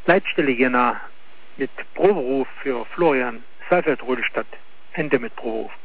Leitstelle Jena mit Proberuf für Florian Seifert-Rödelstadt. Ende mit Proberuf.